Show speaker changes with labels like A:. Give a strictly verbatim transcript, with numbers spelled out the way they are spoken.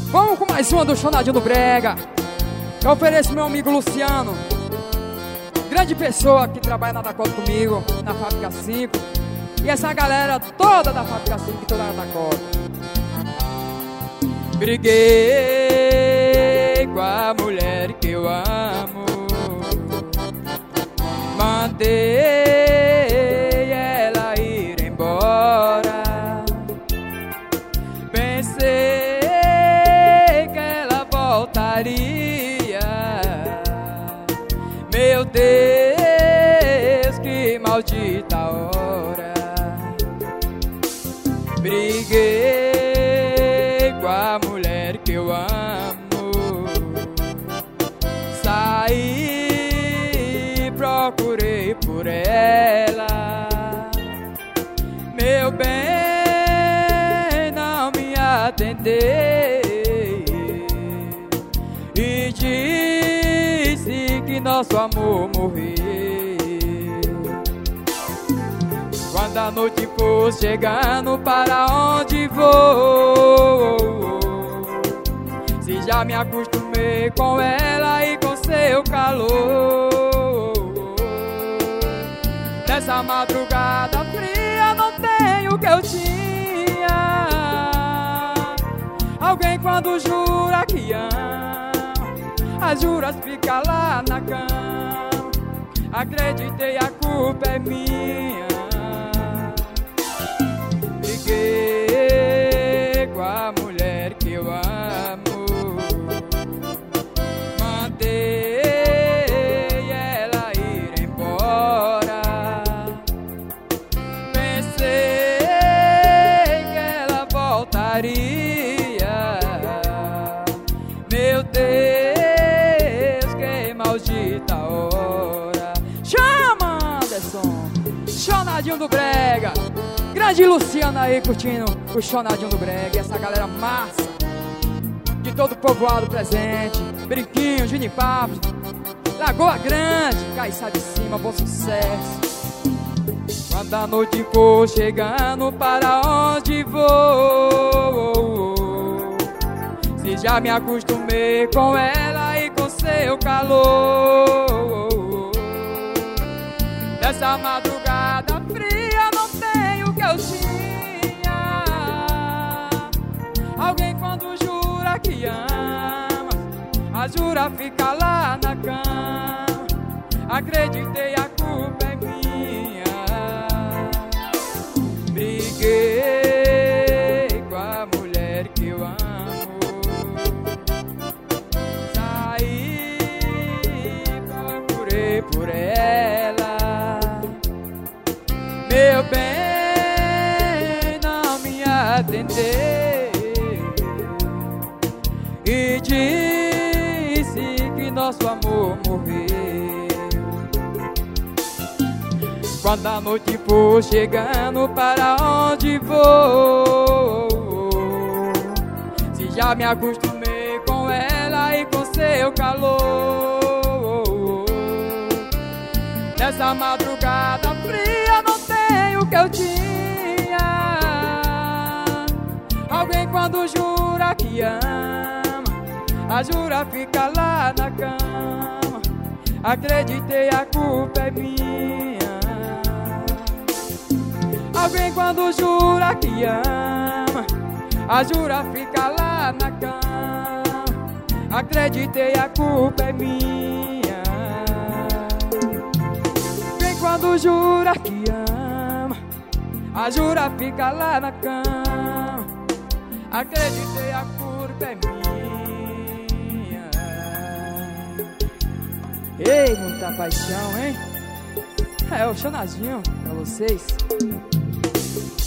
A: Vamos com mais uma do Chonadinho do Brega. Eu ofereço meu amigo Luciano, grande pessoa que trabalha na Dakota comigo, na Fábrica cinco. E essa galera toda da Fábrica cinco e toda a Dakota. Briguei com a mulher que eu amo, mandei ela ir embora. Pensei que ela voltaria. Meu Deus, que maldita hora. Briguei com a mulher que eu amo, saí, procurei por ela. Meu bem, não me atendeu e disse que nosso amor morreu. Quando a noite for chegando, para onde vou? Se já me acostumei com ela e com seu calor. Nessa madrugada fria não tenho o que eu tinha. Alguém quando jura que ama, as juras ficam lá na cama. Acreditei, a culpa é minha. Briguei com a mulher que eu amo, mandei ela ir embora. Pensei que ela voltaria. Meu Deus, que maldita hora. Chama, Anderson, Chonadinho do Brega. Grande Luciano aí curtindo o Chonadinho do Brega. E essa galera massa de todo o povoado presente. Brinquinho, Ginipapo, Lagoa Grande, Caiçá de Cima, bom sucesso. Quando a noite for chegando, para onde vou? Se já me acostumei com ela e com seu calor. Nessa madrugada fria não tenho o que eu tinha. Alguém quando jura que ama, a jura fica lá na cama. Acreditei, a culpa é minha. Briguei com a mulher que eu amo, saí, procurei por ela. Meu bem, não me atendeu e disse que nosso amor morreu. Quando a noite for chegando, para onde vou? Se já me acostumei com ela e com seu calor. Nessa madrugada fria não tenho o que eu tinha. Alguém quando jura que ama, a jura fica lá na cama. Acreditei, a culpa é minha. Alguém quando jura que ama, a jura fica lá na cama. Acreditei, a culpa é minha. Alguém quando jura que ama, a jura fica lá na cama. Acreditei, a culpa é minha. Ei, muita paixão, hein? É o Chonadinho pra vocês.